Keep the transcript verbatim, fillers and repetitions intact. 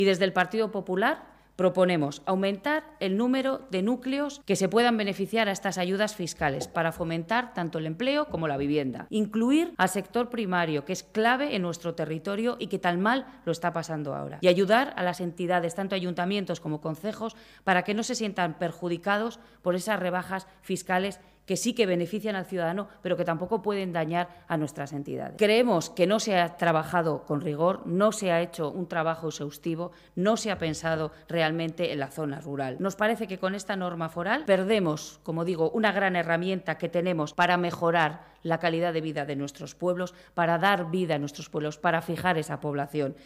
Y desde el Partido Popular proponemos aumentar el número de núcleos que se puedan beneficiar a estas ayudas fiscales para fomentar tanto el empleo como la vivienda. Incluir al sector primario, que es clave en nuestro territorio y que tan mal lo está pasando ahora. Y ayudar a las entidades, tanto ayuntamientos como concejos, para que no se sientan perjudicados por esas rebajas fiscales que sí que benefician al ciudadano, pero que tampoco pueden dañar a nuestras entidades. Creemos que no se ha trabajado con rigor, no se ha hecho un trabajo exhaustivo, no se ha pensado realmente en la zona rural. Nos parece que con esta norma foral perdemos, como digo, una gran herramienta que tenemos para mejorar la calidad de vida de nuestros pueblos, para dar vida a nuestros pueblos, para fijar esa población.